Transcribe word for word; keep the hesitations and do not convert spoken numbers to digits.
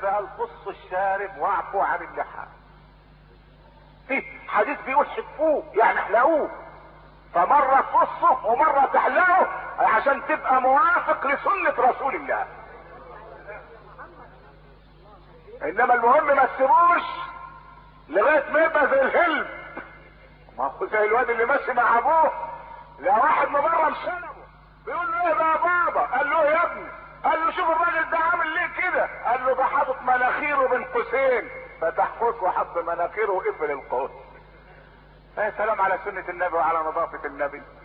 النبي قال قصوا الشارب واعفوا عن اللحى. في حديث بيقول حفوه يعني احلقوه، فمرة تقصه ومرة تحلقه عشان تبقى موافق لسنة رسول الله. انما المهم ما تسيبوش لغاية ما يبقى زي الهلم. ما هو زي الواد اللي ماشي مع ابوه، لا واحد مبرم شنبه بيقول له ايه بقى بابا؟ قال له يا ابني، قال له شوف الراجل ده عامل ليه كده؟ قال له ده حاطط مناخيره بين قوسين، فتح قوس وحط مناخيره وقفل القوس. يا سلام على سنة النبي وعلى نظافة النبي.